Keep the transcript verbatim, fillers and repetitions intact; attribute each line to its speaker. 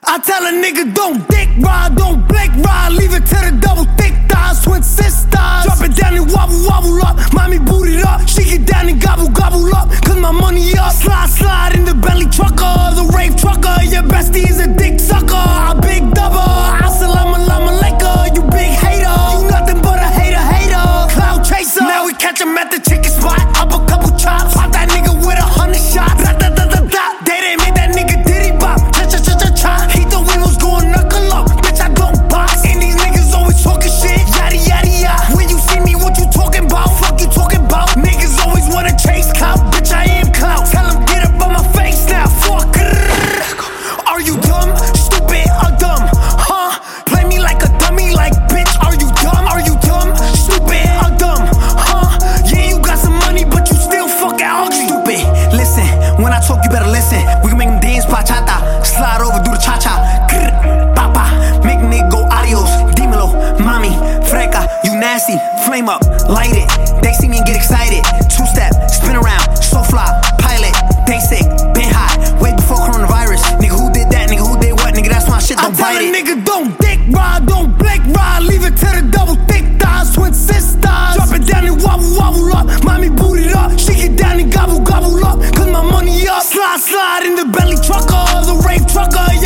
Speaker 1: I tell a nigga don't dick ride, don't blink ride, leave it to the double thick thighs, twin sisters. Drop it down and wobble, wobble up, mommy boot it up, she get down and gobble, gobble up, cause my money up. Slide, slide in the belly trucker, the rave trucker, your bestie is a dick sucker. I big double, assalamu alaikum, you big hater, you nothing but a hater, hater, cloud chaser. Now we catch him at the chicken spot, up a couple chops, pop that nigga with a hundred shots. Da, da, da, da, da. They didn't make that nigga diddy bop, cha cha cha cha cha. He thought we was going knuckle up, bitch I don't box. And these niggas always talking shit, yada yada yada. When you see me, what you talking about? Fuck you talking about? Niggas always wanna chase clout, bitch I am clout. Tell him get up on my face now, fuck. Are you dumb, stupid, or dumb? Huh? Play me like a dummy, like bitch. Are you dumb? Are you dumb, stupid, or dumb? Huh? Yeah, you got some money, but you still fucking ugly. Stupid. Listen, when I talk, you better listen. We can make them dance bachata, slide over, do the cha cha. Papa, make nigga go adios. Dímelo, mommy, freca, you nasty. Flame up, light it. They see me and get excited. Two step, spin around, so fly, pilot. They sick, been hot, way before coronavirus. Nigga, who did that? Nigga, who did what? Nigga, that's my shit, don't bite it. I tell a nigga don't dick ride, don't blink ride, leave it to the double thick thighs, twin sisters. Drop it down and wobble, wobble up, mommy boot it up, she get down and gobble, gobble up, cause my money up. Slide, slide in the belly trucker, the rave trucker.